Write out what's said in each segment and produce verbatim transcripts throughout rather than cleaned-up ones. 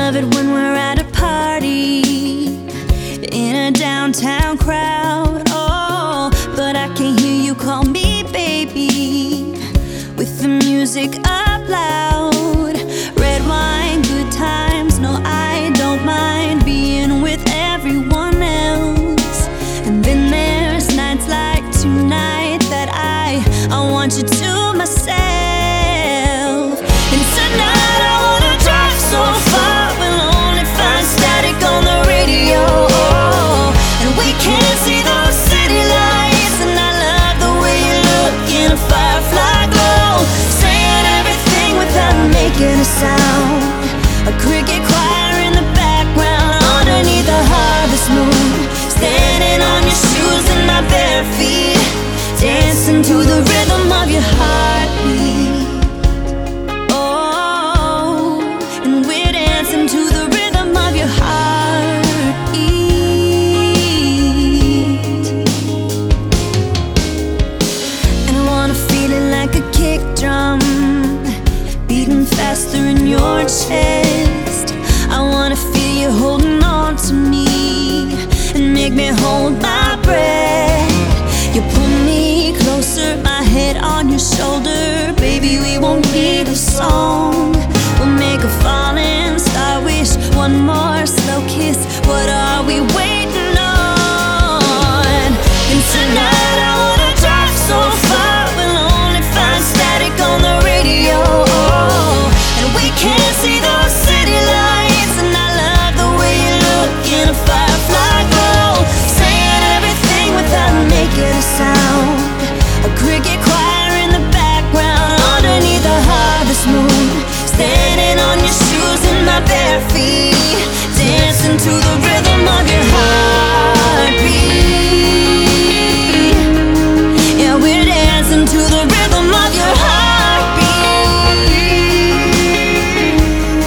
love it when we're at a party in a downtown crowd. Oh, but I can't hear you call me baby with the music up loud. Red wine, good times, no I don't mind being with everyone else. And then there's nights like tonight that I, I want you to myself. And tonight I wanna drive so far, we'll only find static on the radio. Oh, and we can't see those city lights, and I love the way you look in a firefly glow, saying everything without making a sound. A cricket choir in the background underneath the harvest moon, standing on your shoes and my bare feet, dancing to the rhythm of your heartbeat. Oh, and we're dancing to the rhythm of your heartbeat. And I wanna feel it like a kick drum, beating faster in your chest. I wanna feel you holding on to me and make me hold my breath. You pull me closer, my head on your shoulder. Baby, we won't need a song, we'll make a falling star wish. One more slow kiss, what are we waiting on? And tonight I wanna drive so far, we'll only find static on the radio. Oh, and we can't see those city lights, and I love the way you look in a firefly glow, saying everything without making a sound. A cricket choir in the background underneath the harvest moon, standing on your shoes and my bare feet, dancing to the rhythm of your heartbeat. Yeah, we're dancing to the rhythm of your heartbeat.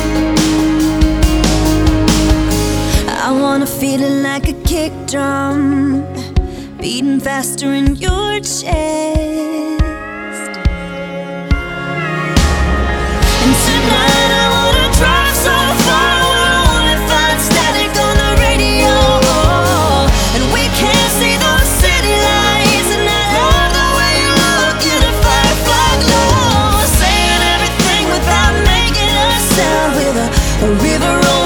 I wanna feel it like a kick drum, beating faster in your chest. And tonight I wanna drive so far, we'll only find static on the radio. Oh, and we can't see those city lights, and I love the way you look in a firefly glow, saying everything without making a sound. With a, a river rolling